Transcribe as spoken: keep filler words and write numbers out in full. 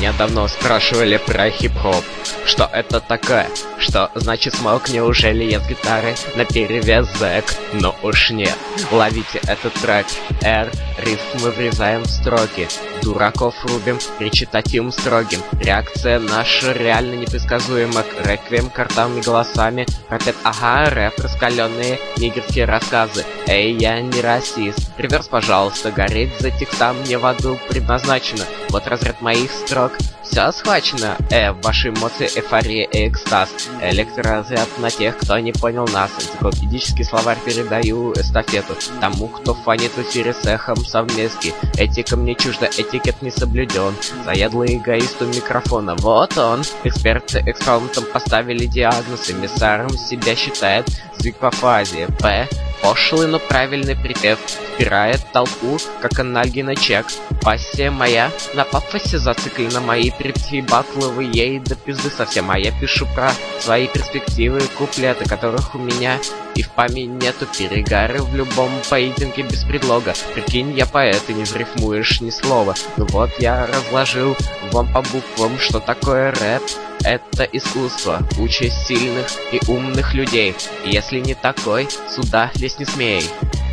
Меня давно спрашивали про хип-хоп. Что это такое? Что значит смог? Неужели я с гитары наперевес зэк? Но уж нет. Ловите этот трек. R, рифмы врезаем в строки. Дураков рубим, речитативом строгим. Реакция наша реально непредсказуема. Реквием картами голосами. Пропет, ага, рэп, раскаленные нигерские рассказы. Эй, я не расист. Реверс, пожалуйста, гореть за текстом мне в аду предназначено. Вот разряд моих строк. Все схвачено. Э, ваши эмоции, эйфория и экстаз. Электроразряд на тех, кто не понял нас. Энциклопедический словарь передаю эстафету тому, кто фанит в эфире с эхом совместки. Этика мне чужда, этикет не соблюден. Заядлый эгоист у микрофона. Вот он. Эксперты экспромтом поставили диагноз. Эмиссаром себя считает звук по фазе. П. Пошлый, но правильный припев впирает толпу, как анальгина чек. Пассия моя на пафосе зациклена. Мои припти бакловы ей до пизды совсем. А я пишу про свои перспективы, куплеты, которых у меня и в памяти нету. Перегары в любом поединке без предлога. Прикинь, я поэт, и не врифмуешь ни слова. Ну вот я разложил вам по буквам, что такое рэп. Это искусство, участь сильных и умных людей. И если не такой, сюда лезть не смей.